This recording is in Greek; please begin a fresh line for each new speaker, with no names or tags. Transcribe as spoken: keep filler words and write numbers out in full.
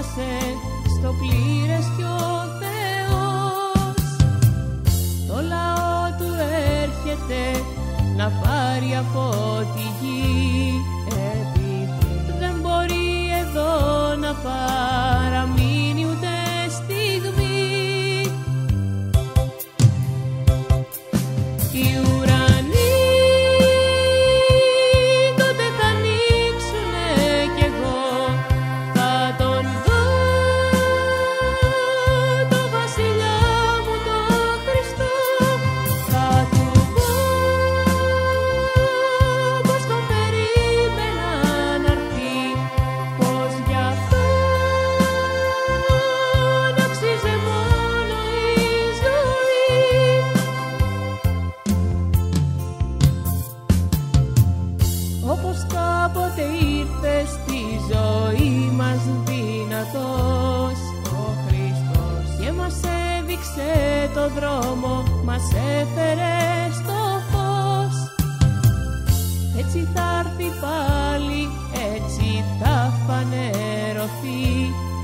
έφτασε στο πλήρες κι ο Θεός. Το λαό του έρχεται να πάρει από τη γη, επειδή δεν μπορεί εδώ να παραμείνει ούτε στιγμή. Οι ουρανοί τότε θα ανοίξουνε κι εγώ θα τον δω, το βασιλιά μου το Χριστό. Θα του πω πως τον περίμενα να έρθει, πως γι' αυτόν αξίζει μόνο η ζωή. Όπως κάποτε ήρθε στη ζωή μας δυνατός ο Χριστός και μας έδειξε το δρόμο, μας έφερε στο φως. Έτσι θα έρθει πάλι, έτσι θα φανερωθεί